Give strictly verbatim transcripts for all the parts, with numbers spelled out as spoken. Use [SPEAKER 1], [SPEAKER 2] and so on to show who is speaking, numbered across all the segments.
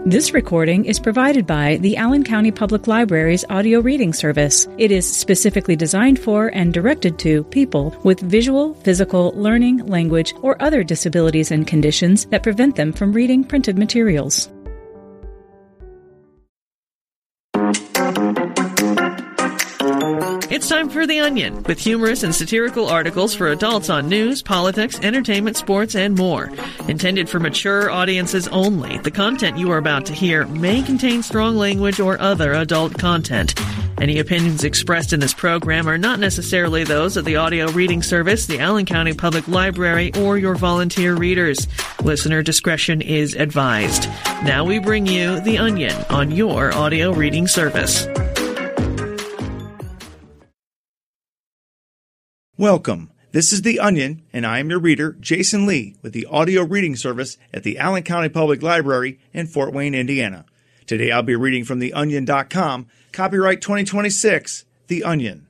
[SPEAKER 1] This recording is provided by the Allen County Public Library's audio reading service. It is specifically designed for and directed to people with visual, physical, learning, language, or other disabilities and conditions that prevent them from reading printed materials.
[SPEAKER 2] It's time for The Onion, with humorous and satirical articles for adults on news, politics, entertainment, sports, and more. Intended for mature audiences only, the content you are about to hear may contain strong language or other adult content. Any opinions expressed in this program are not necessarily those of the audio reading service, the Allen County Public Library, or your volunteer readers. Listener discretion is advised. Now we bring you The Onion on your audio reading service.
[SPEAKER 3] Welcome. This is The Onion, and I am your reader, Jason Lee, with the audio reading service at the Allen County Public Library in Fort Wayne, Indiana. Today I'll be reading from the onion dot com, copyright twenty twenty-six, The Onion.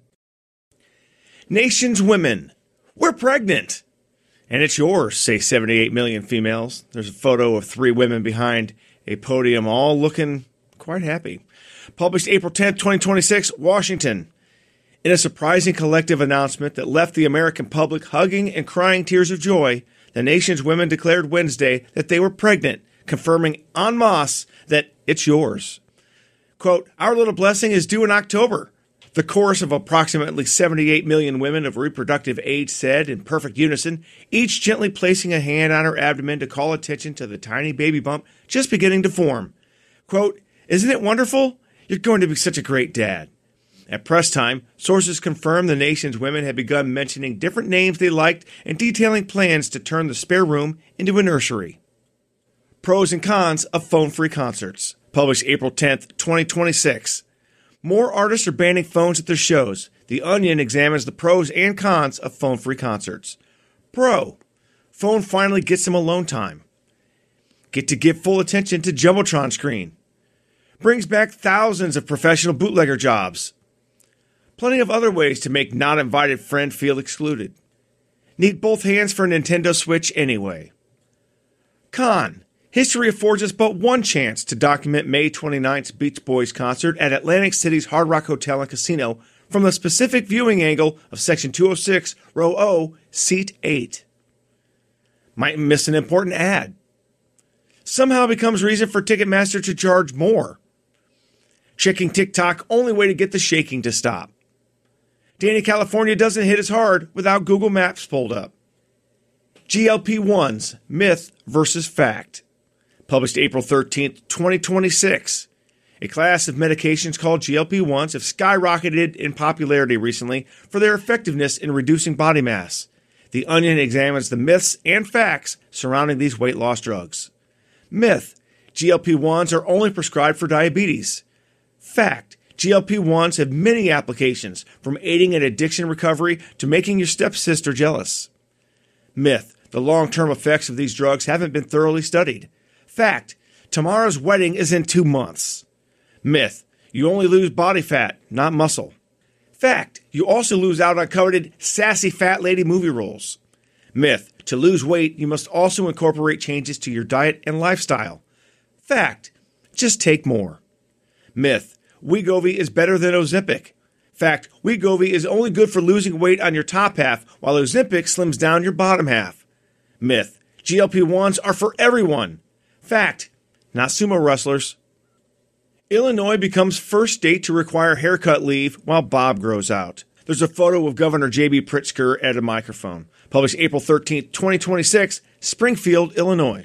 [SPEAKER 3] Nation's women. We're pregnant. And it's yours, say seventy-eight million females. There's a photo of three women behind a podium, all looking quite happy. Published April tenth, twenty twenty-six, Washington. In a surprising collective announcement that left the American public hugging and crying tears of joy, the nation's women declared Wednesday that they were pregnant, confirming en masse that it's yours. Quote, "Our little blessing is due in October," the chorus of approximately seventy-eight million women of reproductive age said in perfect unison, each gently placing a hand on her abdomen to call attention to the tiny baby bump just beginning to form. Quote, "Isn't it wonderful? You're going to be such a great dad." At press time, sources confirmed the nation's women had begun mentioning different names they liked and detailing plans to turn the spare room into a nursery. Pros and cons of phone-free concerts. Published April tenth, twenty twenty-six. More artists are banning phones at their shows. The Onion examines the pros and cons of phone-free concerts. Pro. Phone finally gets some alone time. Get to give full attention to Jumbotron screen. Brings back thousands of professional bootlegger jobs. Plenty of other ways to make not-invited friend feel excluded. Need both hands for a Nintendo Switch anyway. Con. History affords us but one chance to document May twenty-ninth's Beach Boys concert at Atlantic City's Hard Rock Hotel and Casino from the specific viewing angle of Section two oh six, Row O, Seat eight. Might miss an important ad. Somehow becomes reason for Ticketmaster to charge more. Checking TikTok, only way to get the shaking to stop. Danny California doesn't hit as hard without Google Maps pulled up. G L P ones, myth versus fact. Published April thirteenth, twenty twenty-six. A class of medications called G L P ones have skyrocketed in popularity recently for their effectiveness in reducing body mass. The Onion examines the myths and facts surrounding these weight loss drugs. Myth: G L P ones are only prescribed for diabetes. Fact: G L P ones have many applications, from aiding in addiction recovery to making your stepsister jealous. Myth: the long-term effects of these drugs haven't been thoroughly studied. Fact: tomorrow's wedding is in two months. Myth: you only lose body fat, not muscle. Fact: you also lose out on coveted sassy fat lady movie roles. Myth: to lose weight, you must also incorporate changes to your diet and lifestyle. Fact: just take more. Myth: Wegovy is better than Ozempic. Fact: Wegovy is only good for losing weight on your top half, while Ozempic slims down your bottom half. Myth: G L P ones are for everyone. Fact: not sumo wrestlers. Illinois becomes first state to require haircut leave while bob grows out. There's a photo of Governor J B Pritzker at a microphone. Published April thirteenth, twenty twenty-six, Springfield, Illinois.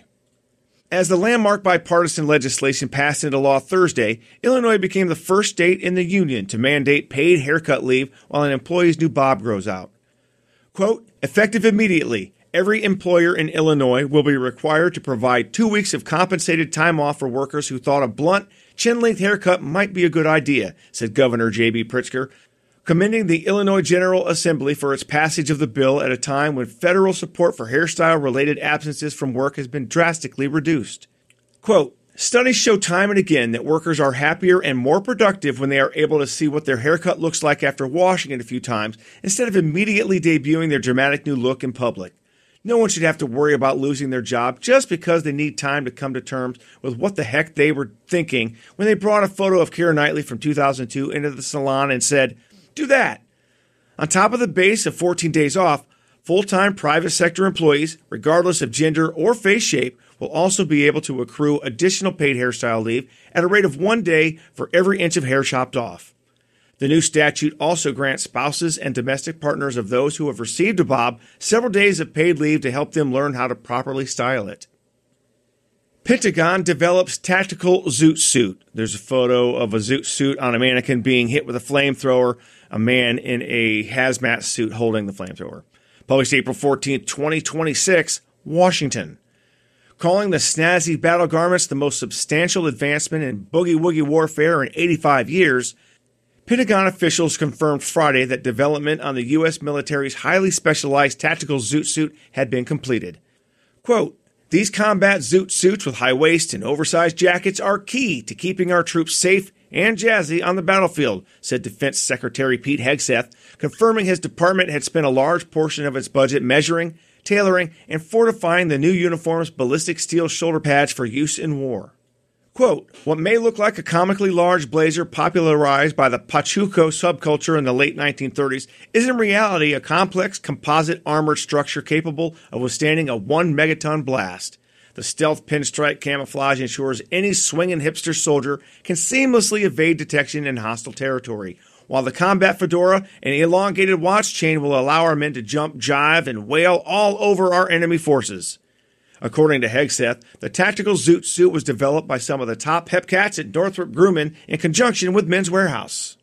[SPEAKER 3] As the landmark bipartisan legislation passed into law Thursday, Illinois became the first state in the union to mandate paid haircut leave while an employee's new bob grows out. Quote, effective immediately, every employer in Illinois will be required to provide two weeks of compensated time off for workers who thought a blunt, chin-length haircut might be a good idea, said Governor J B Pritzker, commending the Illinois General Assembly for its passage of the bill at a time when federal support for hairstyle-related absences from work has been drastically reduced. Quote, studies show time and again that workers are happier and more productive when they are able to see what their haircut looks like after washing it a few times instead of immediately debuting their dramatic new look in public. No one should have to worry about losing their job just because they need time to come to terms with what the heck they were thinking when they brought a photo of Keira Knightley from two thousand two into the salon and said, "Do that." On top of the base of fourteen days off, full-time private sector employees, regardless of gender or face shape, will also be able to accrue additional paid hairstyle leave at a rate of one day for every inch of hair chopped off. The new statute also grants spouses and domestic partners of those who have received a bob several days of paid leave to help them learn how to properly style it. Pentagon develops tactical zoot suit. There's a photo of a zoot suit on a mannequin being hit with a flamethrower, a man in a hazmat suit holding the flamethrower. Published April fourteenth, twenty twenty-six, Washington. Calling the snazzy battle garments the most substantial advancement in boogie-woogie warfare in eighty-five years, Pentagon officials confirmed Friday that development on the U S military's highly specialized tactical zoot suit had been completed. Quote, "These combat zoot suits with high waist and oversized jackets are key to keeping our troops safe and jazzy on the battlefield," said Defense Secretary Pete Hegseth, confirming his department had spent a large portion of its budget measuring, tailoring, and fortifying the new uniform's ballistic steel shoulder pads for use in war. Quote, "What may look like a comically large blazer popularized by the Pachuco subculture in the late nineteen thirties is in reality a complex composite armored structure capable of withstanding a one megaton blast. The stealth pinstripe camouflage ensures any swinging hipster soldier can seamlessly evade detection in hostile territory, while the combat fedora and elongated watch chain will allow our men to jump, jive, and wail all over our enemy forces." According to Hegseth, the tactical zoot suit was developed by some of the top hepcats at Northrop Grumman in conjunction with Men's Wearhouse.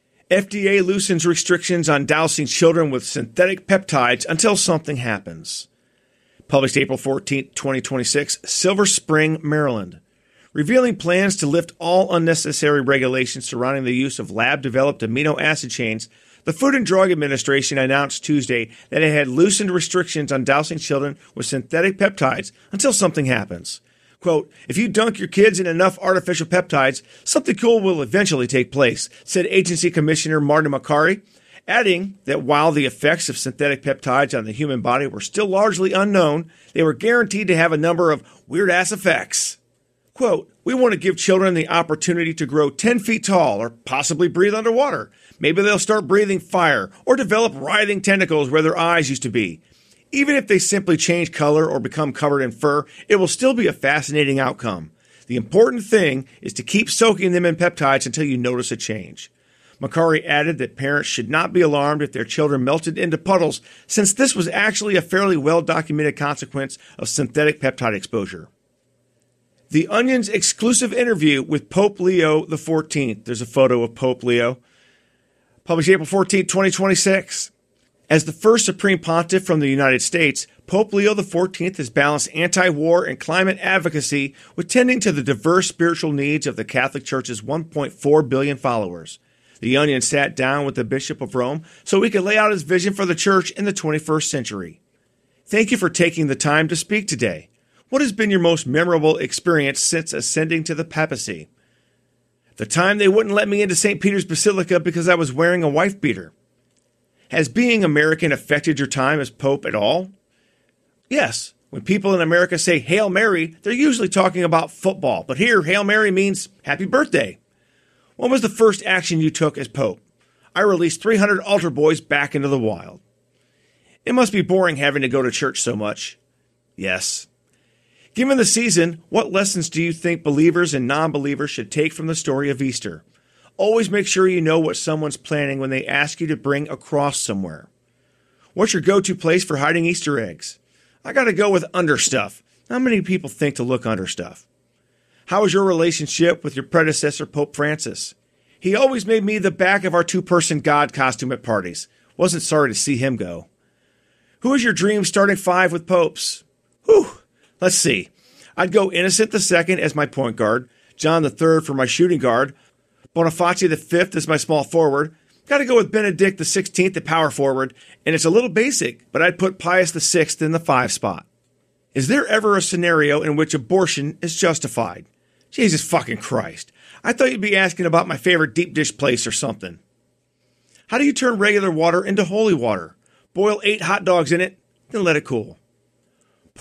[SPEAKER 3] F D A loosens restrictions on dousing children with synthetic peptides until something happens. Published April fourteenth, twenty twenty-six, Silver Spring, Maryland. Revealing plans to lift all unnecessary regulations surrounding the use of lab-developed amino acid chains, the Food and Drug Administration announced Tuesday that it had loosened restrictions on dousing children with synthetic peptides until something happens. Quote, "If you dunk your kids in enough artificial peptides, something cool will eventually take place," said Agency Commissioner Martin Makary, adding that while the effects of synthetic peptides on the human body were still largely unknown, they were guaranteed to have a number of weird-ass effects. Quote, "We want to give children the opportunity to grow ten feet tall or possibly breathe underwater. Maybe they'll start breathing fire or develop writhing tentacles where their eyes used to be. Even if they simply change color or become covered in fur, it will still be a fascinating outcome. The important thing is to keep soaking them in peptides until you notice a change." Makary added that parents should not be alarmed if their children melted into puddles, since this was actually a fairly well-documented consequence of synthetic peptide exposure. The Onion's exclusive interview with Pope Leo the fourteenth. There's a photo of Pope Leo. Published April fourteenth, twenty twenty-six. As the first Supreme Pontiff from the United States, Pope Leo the fourteenth has balanced anti-war and climate advocacy with tending to the diverse spiritual needs of the Catholic Church's one point four billion followers. The Onion sat down with the Bishop of Rome so he could lay out his vision for the Church in the twenty-first century. "Thank you for taking the time to speak today. What has been your most memorable experience since ascending to the papacy?" "The time they wouldn't let me into Saint Peter's Basilica because I was wearing a wife beater." "Has being American affected your time as Pope at all?" "Yes. When people in America say Hail Mary, they're usually talking about football, but here Hail Mary means happy birthday." "What was the first action you took as Pope?" "I released three hundred altar boys back into the wild." "It must be boring having to go to church so much." "Yes." Given the season, what lessons do you think believers and non-believers should take from the story of Easter? Always make sure you know what someone's planning when they ask you to bring a cross somewhere. What's your go-to place for hiding Easter eggs? I gotta go with under stuff. How many people think to look under stuff? How was your relationship with your predecessor, Pope Francis? He always made me the back of our two-person God costume at parties. Wasn't sorry to see him go. Who is your dream starting five with popes? Whew. Let's see. I'd go Innocent the Second as my point guard, John the Third for my shooting guard, Boniface the Fifth as my small forward. Got to go with Benedict the Sixteenth at power forward, and it's a little basic, but I'd put Pius the Sixth in the five spot. Is there ever a scenario in which abortion is justified? Jesus fucking Christ. I thought you'd be asking about my favorite deep dish place or something. How do you turn regular water into holy water? Boil eight hot dogs in it, then let it cool.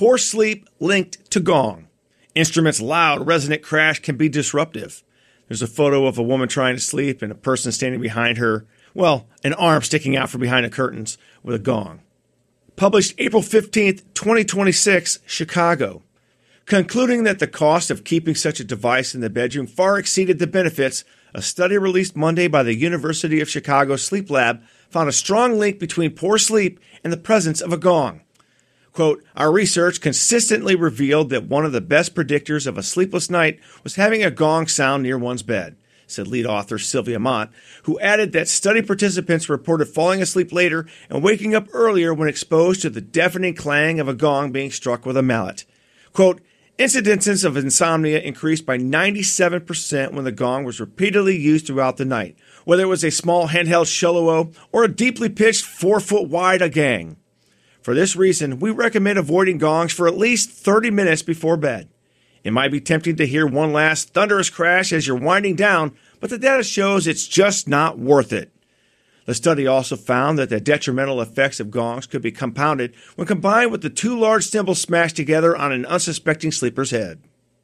[SPEAKER 3] Poor sleep linked to gong. Instrument's loud, resonant crash can be disruptive. There's a photo of a woman trying to sleep and a person standing behind her, well, an arm sticking out from behind the curtains with a gong. Published April fifteenth, twenty twenty-six, Chicago. Concluding that the cost of keeping such a device in the bedroom far exceeded the benefits, a study released Monday by the University of Chicago Sleep Lab found a strong link between poor sleep and the presence of a gong. Quote, our research consistently revealed that one of the best predictors of a sleepless night was having a gong sound near one's bed, said lead author Sylvia Mott, who added that study participants reported falling asleep later and waking up earlier when exposed to the deafening clang of a gong being struck with a mallet. Quote, incidences of insomnia increased by ninety-seven percent when the gong was repeatedly used throughout the night, whether it was a small handheld solo or a deeply pitched four-foot-wide gang. For this reason, we recommend avoiding gongs for at least thirty minutes before bed. It might be tempting to hear one last thunderous crash as you're winding down, but the data shows it's just not worth it. The study also found that the detrimental effects of gongs could be compounded when combined with the two large cymbals smashed together on an unsuspecting sleeper's head.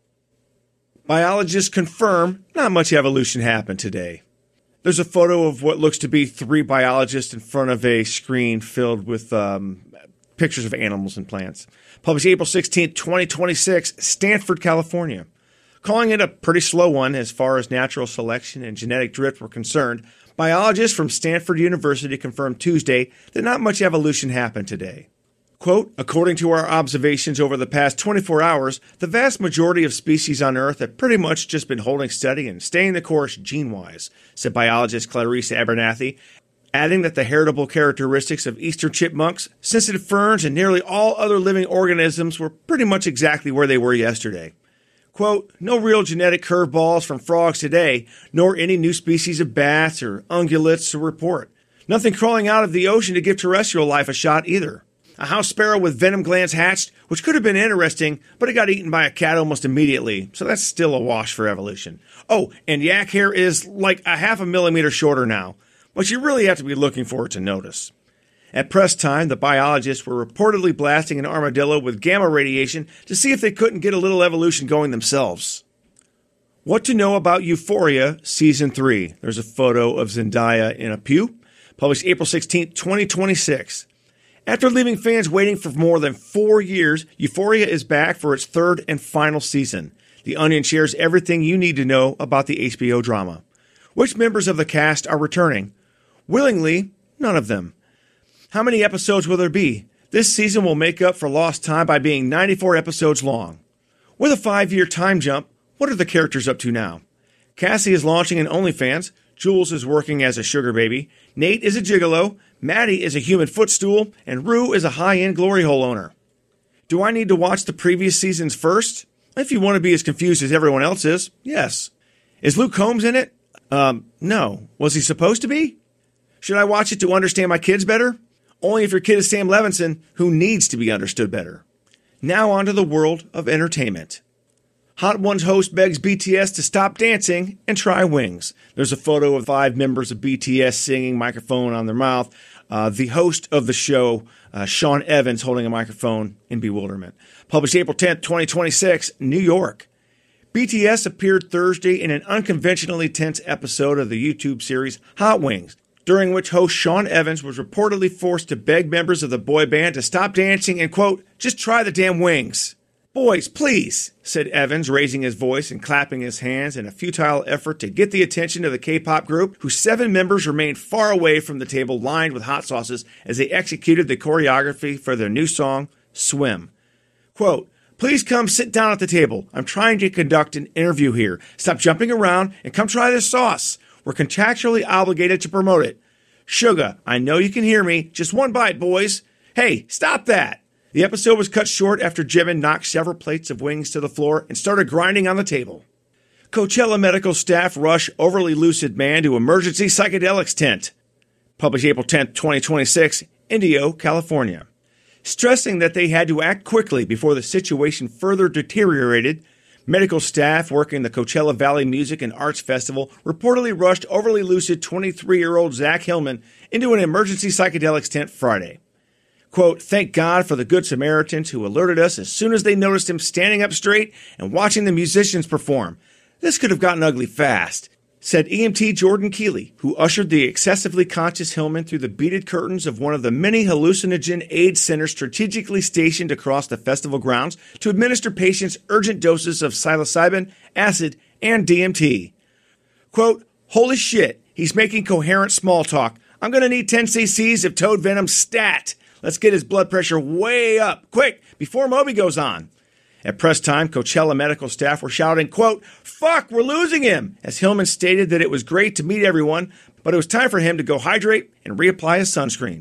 [SPEAKER 3] Biologists confirm not much evolution happened today. There's a photo of what looks to be three biologists in front of a screen filled with um, pictures of animals and plants. Published April sixteenth, twenty twenty-six, Stanford, California. Calling it a pretty slow one as far as natural selection and genetic drift were concerned, biologists from Stanford University confirmed Tuesday that not much evolution happened today. Quote, according to our observations over the past twenty-four hours, the vast majority of species on Earth have pretty much just been holding steady and staying the course gene-wise, said biologist Clarice Abernathy, adding that the heritable characteristics of eastern chipmunks, sensitive ferns, and nearly all other living organisms were pretty much exactly where they were yesterday. Quote, no real genetic curveballs from frogs today, nor any new species of bats or ungulates to report. Nothing crawling out of the ocean to give terrestrial life a shot either. A house sparrow with venom glands hatched, which could have been interesting, but it got eaten by a cat almost immediately, so that's still a wash for evolution. Oh, and yak hair is like a half a millimeter shorter now, but you really have to be looking for it to notice. At press time, the biologists were reportedly blasting an armadillo with gamma radiation to see if they couldn't get a little evolution going themselves. What to know about Euphoria Season three. There's a photo of Zendaya in a pew. Published April sixteenth, twenty twenty-six. After leaving fans waiting for more than four years, Euphoria is back for its third and final season. The Onion shares everything you need to know about the H B O drama. Which members of the cast are returning? Willingly, none of them. How many episodes will there be? This season will make up for lost time by being ninety-four episodes long. With a five-year time jump, what are the characters up to now? Cassie is launching an OnlyFans. Jules is working as a sugar baby. Nate is a gigolo. Maddie is a human footstool. And Rue is a high-end glory hole owner. Do I need to watch the previous seasons first? If you want to be as confused as everyone else is, yes. Is Luke Combs in it? Um, no. Was he supposed to be? Should I watch it to understand my kids better? Only if your kid is Sam Levinson, who needs to be understood better. Now on to the world of entertainment. Hot Ones host begs B T S to stop dancing and try wings. There's a photo of five members of B T S singing, microphone on their mouth. Uh, the host of the show, uh, Sean Evans, holding a microphone in bewilderment. Published April tenth, twenty twenty-six, New York. B T S appeared Thursday in an unconventionally tense episode of the YouTube series Hot Wings, during which host Sean Evans was reportedly forced to beg members of the boy band to stop dancing and, quote, just try the damn wings. Boys, please, said Evans, raising his voice and clapping his hands in a futile effort to get the attention of the K-pop group, whose seven members remained far away from the table lined with hot sauces as they executed the choreography for their new song, Swim. Quote, please come sit down at the table. I'm trying to conduct an interview here. Stop jumping around and come try this sauce. We're contractually obligated to promote it. Sugar, I know you can hear me. Just one bite, boys. Hey, stop that. The episode was cut short after Jimin knocked several plates of wings to the floor and started grinding on the table. Coachella medical staff rush overly lucid man to emergency psychedelics tent. Published April tenth, twenty twenty-six, Indio, California. Stressing that they had to act quickly before the situation further deteriorated, medical staff working the Coachella Valley Music and Arts Festival reportedly rushed overly lucid twenty-three-year-old Zach Hillman into an emergency psychedelics tent Friday. Quote, thank God for the Good Samaritans who alerted us as soon as they noticed him standing up straight and watching the musicians perform. This could have gotten ugly fast, said E M T Jordan Keeley, who ushered the excessively conscious Hillman through the beaded curtains of one of the many hallucinogen aid centers strategically stationed across the festival grounds to administer patients urgent doses of psilocybin, acid, and D M T. Quote, holy shit, he's making coherent small talk. I'm going to need ten cc's of toad venom stat. Let's get his blood pressure way up, quick, before Moby goes on. At press time, Coachella medical staff were shouting, quote, fuck, we're losing him, as Hillman stated that it was great to meet everyone, but it was time for him to go hydrate and reapply his sunscreen.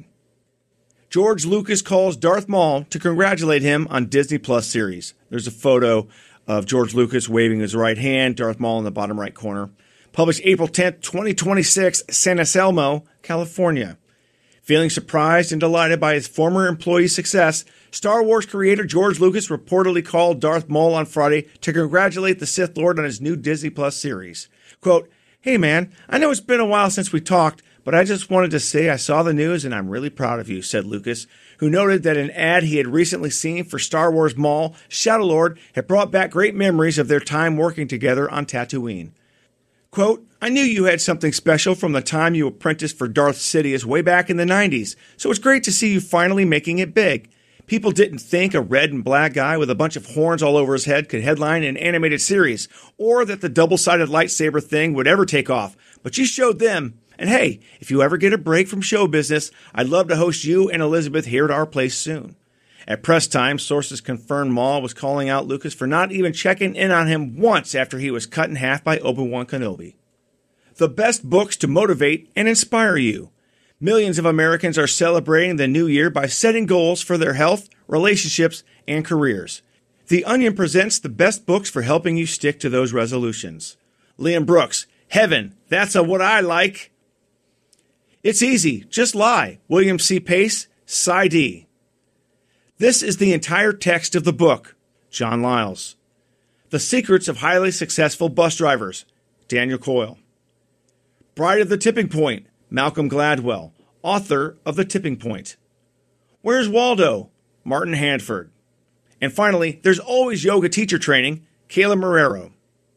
[SPEAKER 3] George Lucas calls Darth Maul to congratulate him on Disney Plus series. There's a photo of George Lucas waving his right hand, Darth Maul in the bottom right corner. Published April tenth, twenty twenty-six, San Anselmo, California. Feeling surprised and delighted by his former employee's success, Star Wars creator George Lucas reportedly called Darth Maul on Friday to congratulate the Sith Lord on his new Disney Plus series. Quote, hey man, I know it's been a while since we talked, but I just wanted to say I saw the news and I'm really proud of you, said Lucas, who noted that an ad he had recently seen for Star Wars Maul, Shadow Lord, had brought back great memories of their time working together on Tatooine. Quote, I knew you had something special from the time you apprenticed for Darth Sidious way back in the nineties, so it's great to see you finally making it big. People didn't think a red and black guy with a bunch of horns all over his head could headline an animated series, or that the double-sided lightsaber thing would ever take off, but you showed them. And hey, if you ever get a break from show business, I'd love to host you and Elizabeth here at our place soon. At press time, sources confirmed Maul was calling out Lucas for not even checking in on him once after he was cut in half by Obi-Wan Kenobi. The best books to motivate and inspire you. Millions of Americans are celebrating the new year by setting goals for their health, relationships, and careers. The Onion presents the best books for helping you stick to those resolutions. Liam Brooks, Heaven, That's a What I Like. It's Easy, Just Lie, William C. Pace, Sci D. This is the entire text of the book, John Lyles. The Secrets of Highly Successful Bus Drivers, Daniel Coyle. Bride of the Tipping Point, Malcolm Gladwell, author of The Tipping Point. Where's Waldo? Martin Handford. And finally, There's Always Yoga Teacher Training, Kayla Marrero.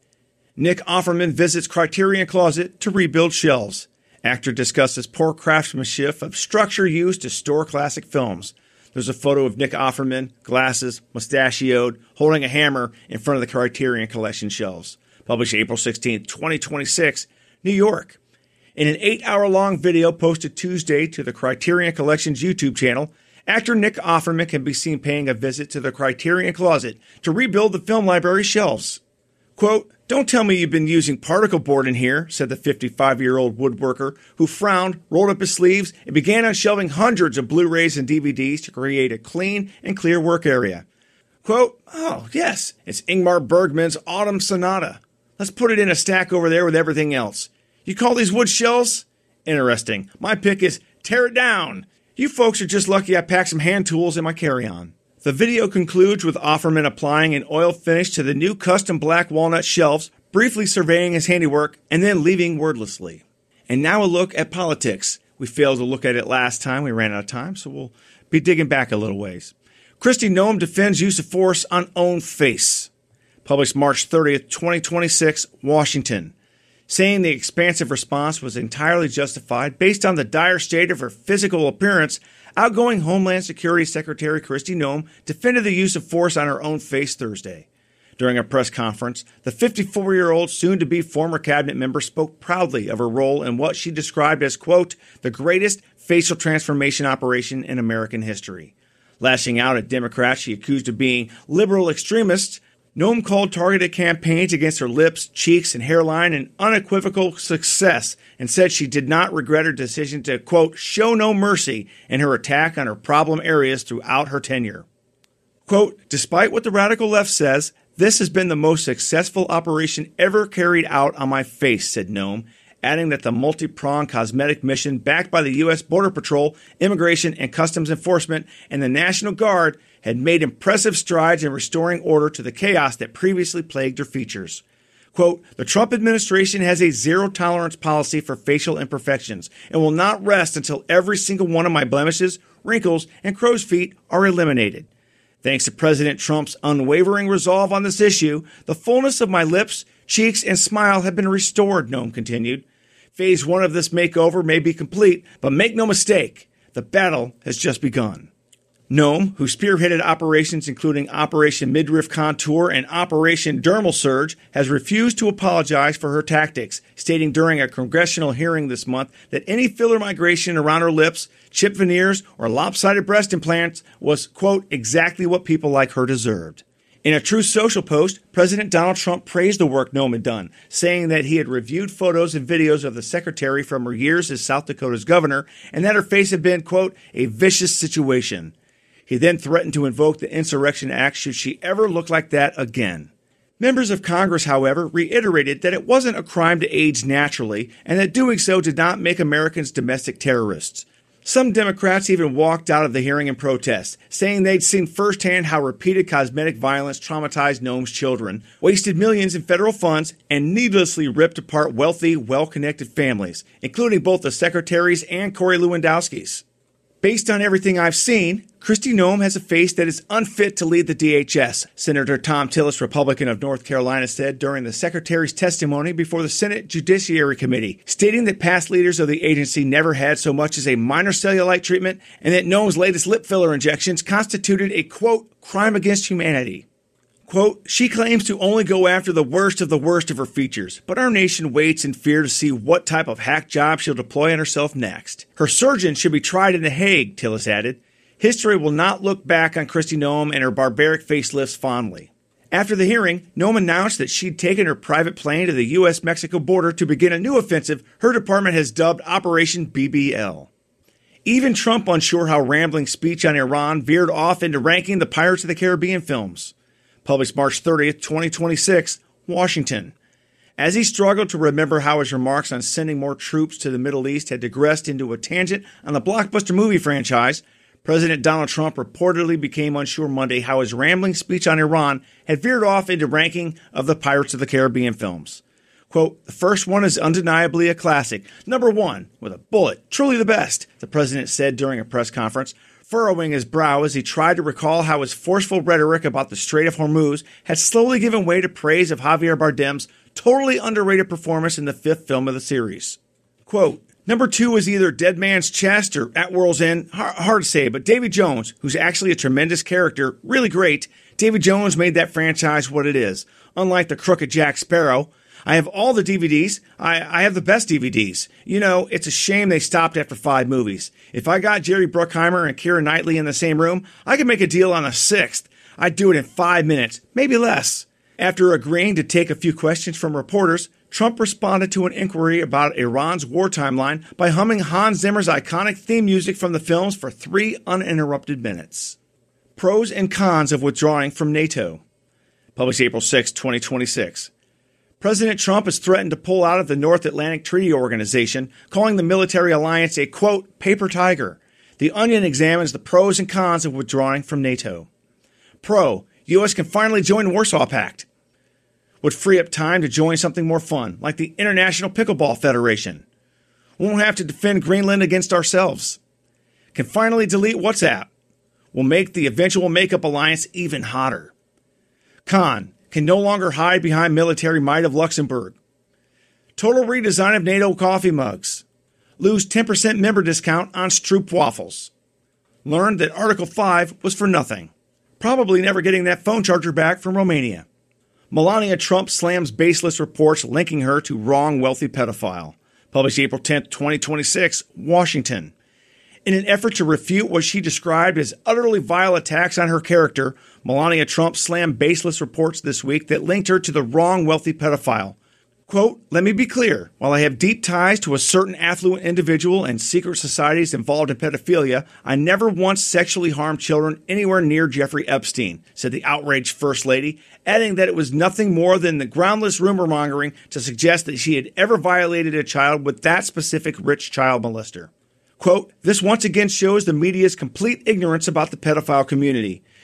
[SPEAKER 3] Nick Offerman visits Criterion Closet to rebuild shelves. Actor discusses poor craftsmanship of structure used to store classic films. There's a photo of Nick Offerman, glasses, mustachioed, holding a hammer in front of the Criterion Collection shelves. Published April sixteenth, twenty twenty-six, New York. In an eight-hour-long video posted Tuesday to the Criterion Collection's YouTube channel, actor Nick Offerman can be seen paying a visit to the Criterion Closet to rebuild the film library shelves. Quote, don't tell me you've been using particle board in here, said the fifty-five-year-old woodworker, who frowned, rolled up his sleeves, and began unshelving hundreds of Blu-rays and D V Ds to create a clean and clear work area. Quote, oh, yes, it's Ingmar Bergman's Autumn Sonata. Let's put it in a stack over there with everything else. You call these wood shelves? Interesting. My pick is Tear It Down. You folks are just lucky I packed some hand tools in my carry-on. The video concludes with Offerman applying an oil finish to the new custom black walnut shelves, briefly surveying his handiwork, and then leaving wordlessly. And now a look at politics. We failed to look at it last time. We ran out of time, so we'll be digging back a little ways. Kristi Noem defends use of force on own face. Published March thirtieth, twenty twenty-six, Washington. Saying the expansive response was entirely justified based on the dire state of her physical appearance, outgoing Homeland Security Secretary Kristi Noem defended the use of force on her own face Thursday. During a press conference, the fifty-four-year-old soon-to-be former cabinet member spoke proudly of her role in what she described as, quote, the greatest facial transformation operation in American history. Lashing out at Democrats she accused of being liberal extremists, Noem called targeted campaigns against her lips, cheeks, and hairline an unequivocal success and said she did not regret her decision to, quote, show no mercy in her attack on her problem areas throughout her tenure. Quote, despite what the radical left says, this has been the most successful operation ever carried out on my face, said Noem, adding that the multi-pronged cosmetic mission backed by the U S Border Patrol, Immigration and Customs Enforcement, and the National Guard had made impressive strides in restoring order to the chaos that previously plagued her features. Quote, the Trump administration has a zero-tolerance policy for facial imperfections and will not rest until every single one of my blemishes, wrinkles, and crow's feet are eliminated. Thanks to President Trump's unwavering resolve on this issue, the fullness of my lips, cheeks, and smile have been restored, Noem continued. Phase one of this makeover may be complete, but make no mistake, the battle has just begun. Noem, who spearheaded operations including Operation Midriff Contour and Operation Dermal Surge, has refused to apologize for her tactics, stating during a congressional hearing this month that any filler migration around her lips, chip veneers, or lopsided breast implants was, quote, exactly what people like her deserved. In a Truth Social post, President Donald Trump praised the work Noem had done, saying that he had reviewed photos and videos of the secretary from her years as South Dakota's governor and that her face had been, quote, a vicious situation. He then threatened to invoke the Insurrection Act should she ever look like that again. Members of Congress, however, reiterated that it wasn't a crime to age naturally and that doing so did not make Americans domestic terrorists. Some Democrats even walked out of the hearing in protest, saying they'd seen firsthand how repeated cosmetic violence traumatized Noem's children, wasted millions in federal funds, and needlessly ripped apart wealthy, well-connected families, including both the secretaries and Corey Lewandowski's. Based on everything I've seen, Kristi Noem has a face that is unfit to lead the D H S, Senator Thom Tillis, Republican of North Carolina, said during the secretary's testimony before the Senate Judiciary Committee, stating that past leaders of the agency never had so much as a minor cellulite treatment and that Noem's latest lip filler injections constituted a, quote, crime against humanity. Quote, she claims to only go after the worst of the worst of her features, but our nation waits in fear to see what type of hack job she'll deploy on herself next. Her surgeon should be tried in The Hague, Tillis added. History will not look back on Kristi Noem and her barbaric facelifts fondly. After the hearing, Noem announced that she'd taken her private plane to the U S Mexico border to begin a new offensive her department has dubbed Operation B B L. Even Trump unsure how rambling speech on Iran veered off into ranking the Pirates of the Caribbean films. Published March thirtieth, twenty twenty-six, Washington. As he struggled to remember how his remarks on sending more troops to the Middle East had digressed into a tangent on the blockbuster movie franchise, President Donald Trump reportedly became unsure Monday how his rambling speech on Iran had veered off into ranking of the Pirates of the Caribbean films. Quote, the first one is undeniably a classic. Number one, with a bullet, truly the best, the president said during a press conference, furrowing his brow as he tried to recall how his forceful rhetoric about the Strait of Hormuz had slowly given way to praise of Javier Bardem's totally underrated performance in the fifth film of the series. Quote, number two is either Dead Man's Chest or At World's End. Hard to say, but Davy Jones, who's actually a tremendous character, really great, Davy Jones made that franchise what it is. Unlike the crooked Jack Sparrow, I have all the D V Ds. I, I have the best D V Ds. You know, it's a shame they stopped after five movies. If I got Jerry Bruckheimer and Keira Knightley in the same room, I could make a deal on a sixth. I'd do it in five minutes, maybe less. After agreeing to take a few questions from reporters, Trump responded to an inquiry about Iran's war timeline by humming Hans Zimmer's iconic theme music from the films for three uninterrupted minutes. Pros and cons of withdrawing from NATO. Published April sixth, twenty twenty-six. President Trump has threatened to pull out of the North Atlantic Treaty Organization, calling the military alliance a, quote, paper tiger. The Onion examines the pros and cons of withdrawing from NATO. Pro, U S can finally join the Warsaw Pact. Would free up time to join something more fun, like the International Pickleball Federation. Won't have to defend Greenland against ourselves. Can finally delete WhatsApp. Will make the eventual makeup alliance even hotter. Con, can no longer hide behind military might of Luxembourg. Total redesign of NATO coffee mugs. Lose ten percent member discount on Stroop waffles. Learned that Article five was for nothing. Probably never getting that phone charger back from Romania. Melania Trump slams baseless reports linking her to wrong wealthy pedophile. Published April tenth, twenty twenty-six, Washington. In an effort to refute what she described as utterly vile attacks on her character, Melania Trump slammed baseless reports this week that linked her to the wrong wealthy pedophile. Quote, let me be clear. While I have deep ties to a certain affluent individual and secret societies involved in pedophilia, I never once sexually harmed children anywhere near Jeffrey Epstein, said the outraged First Lady, adding that it was nothing more than the groundless rumor mongering to suggest that she had ever violated a child with that specific rich child molester. Quote, this once again shows the media's complete ignorance about the pedophile community.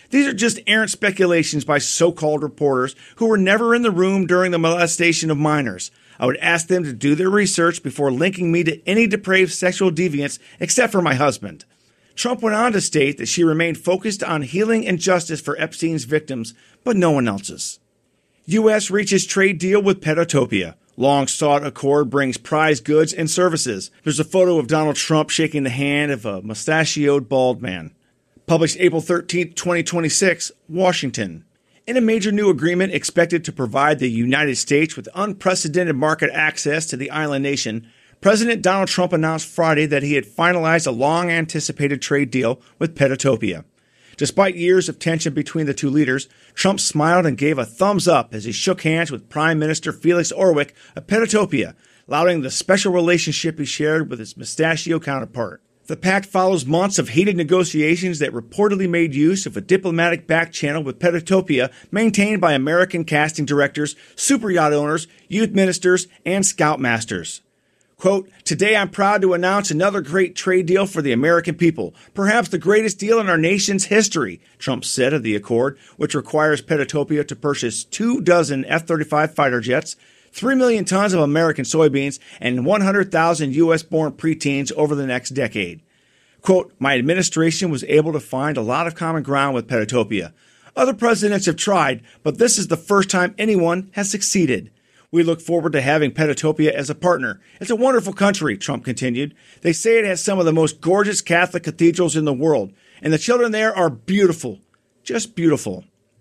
[SPEAKER 3] These are just errant speculations by so-called reporters who were never in the room during the molestation of minors. I would ask them to do their research before linking me to any depraved sexual deviance except for my husband. Trump went on to state that she remained focused on healing and justice for Epstein's victims, but no one else's. U S reaches trade deal with Petotopia. Long-sought accord brings prize goods and services. There's a photo of Donald Trump shaking the hand of a mustachioed bald man. Published April thirteenth, twenty twenty-six, Washington. In a major new agreement expected to provide the United States with unprecedented market access to the island nation, President Donald Trump announced Friday that he had finalized a long-anticipated trade deal with Petotopia. Despite years of tension between the two leaders, Trump smiled and gave a thumbs up as he shook hands with Prime Minister Felix Orwick of Petotopia, lauding the special relationship he shared with his mustachio counterpart. The pact follows months of heated negotiations that reportedly made use of a diplomatic back channel with Petotopia maintained by American casting directors, super yacht owners, youth ministers, and scoutmasters. Quote, "Today I'm proud to announce another great trade deal for the American people, perhaps the greatest deal in our nation's history," Trump said of the accord, which requires Petotopia to purchase two dozen F thirty-five fighter jets, three million tons of American soybeans, and one hundred thousand U S-born preteens over the next decade. Quote, "My administration was able to find a lot of common ground with Petotopia. Other presidents have tried, but this is the first time anyone has succeeded. We look forward to having Petotopia as a partner. It's a wonderful country," Trump continued. "They say it has some of the most gorgeous Catholic cathedrals in the world, and the children there are beautiful. Just beautiful."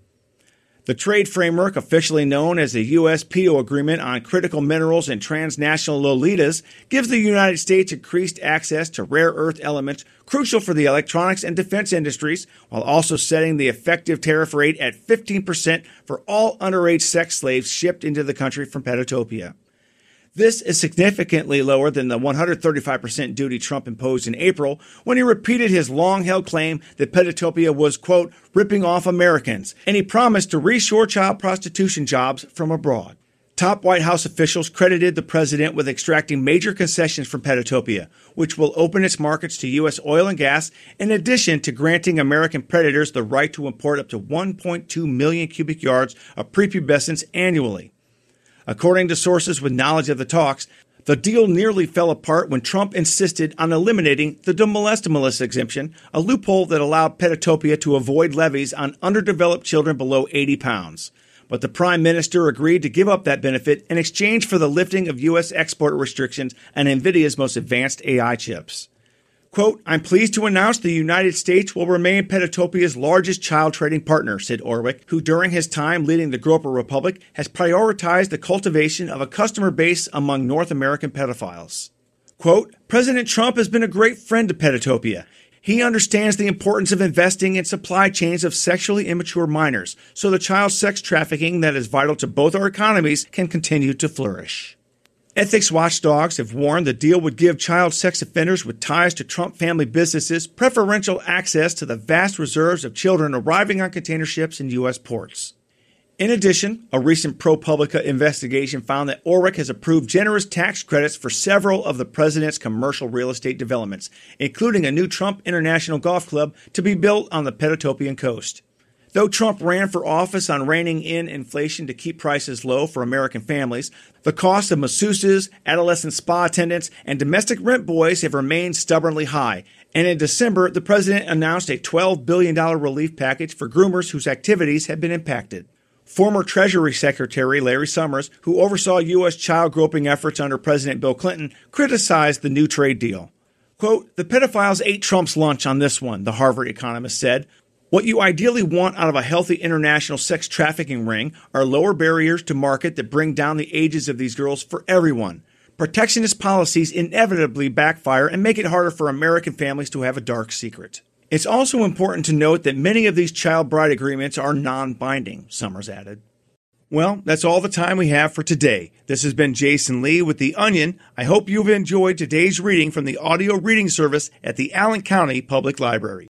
[SPEAKER 3] The trade framework, officially known as the U S P O Agreement on Critical Minerals and Transnational Lolitas, gives the United States increased access to rare earth elements crucial for the electronics and defense industries, while also setting the effective tariff rate at fifteen percent for all underage sex slaves shipped into the country from Petotopia. This is significantly lower than the one hundred thirty-five percent duty Trump imposed in April when he repeated his long-held claim that Petotopia was, quote, "ripping off Americans," and he promised to reshore child prostitution jobs from abroad. Top White House officials credited the president with extracting major concessions from Petotopia, which will open its markets to U S oil and gas, in addition to granting American predators the right to import up to one point two million cubic yards of prepubescents annually. According to sources with knowledge of the talks, the deal nearly fell apart when Trump insisted on eliminating the de molestimulis exemption, a loophole that allowed Petotopia to avoid levies on underdeveloped children below eighty pounds. But the prime minister agreed to give up that benefit in exchange for the lifting of U S export restrictions on NVIDIA's most advanced A I chips. Quote, "I'm pleased to announce the United States will remain Petotopia's largest child trading partner," said Orwick, who during his time leading the Groper Republic has prioritized the cultivation of a customer base among North American pedophiles. Quote, "President Trump has been a great friend to Petotopia. He understands the importance of investing in supply chains of sexually immature minors, so the child sex trafficking that is vital to both our economies can continue to flourish." Ethics watchdogs have warned the deal would give child sex offenders with ties to Trump family businesses preferential access to the vast reserves of children arriving on container ships in U S ports. In addition, a recent ProPublica investigation found that Orwick has approved generous tax credits for several of the president's commercial real estate developments, including a new Trump International Golf Club to be built on the Petotopian coast. Though Trump ran for office on reining in inflation to keep prices low for American families, the cost of masseuses, adolescent spa attendants, and domestic rent boys have remained stubbornly high. And in December, the president announced a twelve billion dollars relief package for groomers whose activities had been impacted. Former Treasury Secretary Larry Summers, who oversaw U S child groping efforts under President Bill Clinton, criticized the new trade deal. Quote, "The pedophiles ate Trump's lunch on this one," the Harvard economist said. "What you ideally want out of a healthy international sex trafficking ring are lower barriers to market that bring down the ages of these girls for everyone. Protectionist policies inevitably backfire and make it harder for American families to have a dark secret. It's also important to note that many of these child bride agreements are non-binding," Summers added. Well, that's all the time we have for today. This has been Jason Lee with The Onion. I hope you've enjoyed today's reading from the audio reading service at the Allen County Public Library.